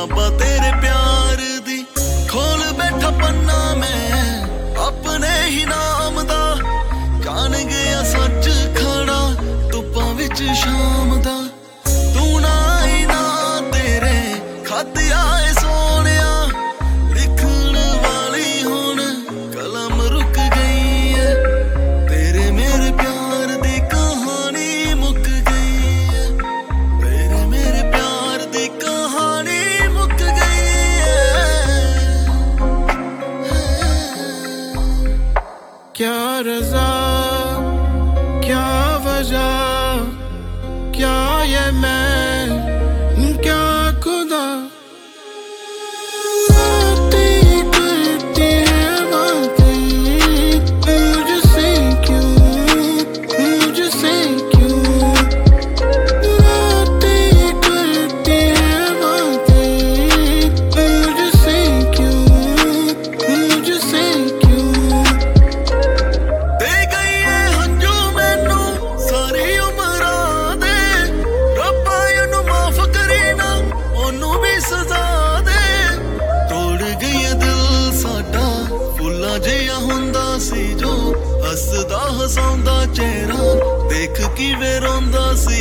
किताबा तेरे प्यार दी खोल बैठा पन्ना मैं अपने ही नाम दा जान गया सच खड़ा धुप्पां विच शाम दा तू ना ही ना तेरे खत आए सोनिया लिखण वाली हुण कलम रुक गई है तेरे मेरे प्यार दी कहानी मुक गई है तेरे मेरे प्यार दी कहानी मुक गई है। क्या रज़ा क्या वजह क्या ये मैं क्या खुदा बातें करती है बातें मुझसे क्यों बातें करती है बातें मुझसे क्यों दे गई है हंजू मैनू सारी उमरां दे रब्बा इनू माफ करी ना ओनू भी सजा दे तोड़ गई है दिल साडा फुल्लां जिहा हुंदा सी जो हसदा हसाउंदा चेहरा देख किवें रोंदा सी